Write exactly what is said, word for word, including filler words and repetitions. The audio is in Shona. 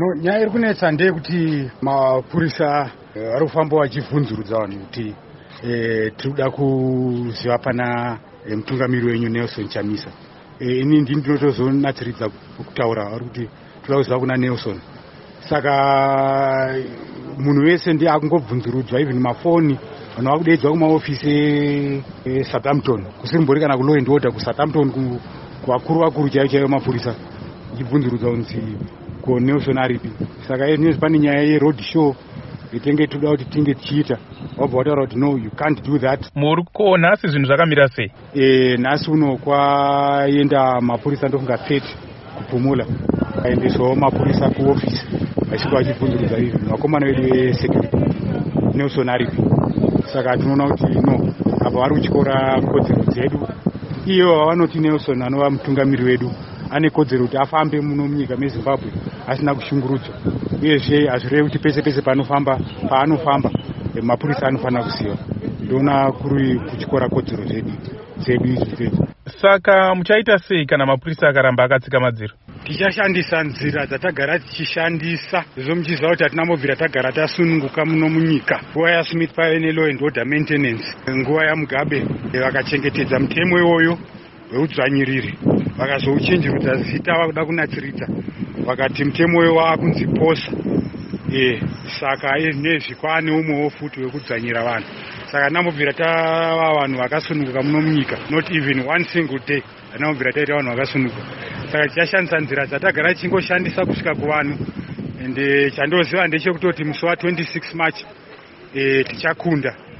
No, nyaya iri kunetsa ndeyekuti mapurisa ari kufamba vachibvunzurudza vanhu kuti tirikuda kuziva pana mutungamiri wenyu Nelson Chamisa. Ini ndini ndinotozonatsiridza kutaura vari kuti toda kuziva kuna Nelson. Saka munhu wese ndiye akungobvunzurudzwa, even mafoni vanhu vakudaidzwa kumaofisi eSouthampton, kusimbori kana kuLaw and Order kuSouthampton, kuvakuru vakuru chaivo chaivo mapurisa ichibvunzurudza kunzi ko Nelson aripi. Saka izvinezvi pane nyaya yeroad show itenge toda kuti tinge tichiita, wabva wataura kuti no, you can't do that. Muri ko nhasi zvinhu zvakamira sei? E, nhasi uno kwaenda mapurisa ndofunga thirty kupumula, aendeswawo mapurisa kuofisi vachikuva vachibvunzurudza izvi vakomana vedu vesecurity Nelson aripi. Saka tinoona kuti no, apa vari kutyora kodzero dzedu. Iyo vavanoti Nelson anova mutungamiri wedu ane kodzero kuti afambe muno munyika meZimbabwe asina kushungurudzwa, uyezve hazvirevi kuti pese pese panofamba paanofamba mapurisa anofanira kuziva. Ndoona kuri kutyora kodzero dzedu dzedu izvi dzedu. Saka muchaita sei kana mapurisa akaramba akatsika madziro? Tichashandisa nzira dzatagara tichishandisa, izvo muchiziva kuti hatina mobvira tagara tasununguka muno munyika. Nguva yaSmith paive neLaw and Order Maintenance, nguva yaMugabe vakachengetedza mutemo iwoyo weudzvanyiriri, vakazouchenjerudza zita vakuda kunatsiridza, vakati mutemo uyo wakunzi posa. E, saka nezvi kwaane umwewo futi wekudzvanyira vanhu. Saka tinambobvira tava vanhu vakasununguka muno munyika, not even one single day tinambobvira taita vanhu vakasununguka. Saka tichashandisa nzira dzatagara tichingoshandisa kusvika kuvanhu, ende chandoziva ndechekutoti musi wa twenty-six March e, tichakunda.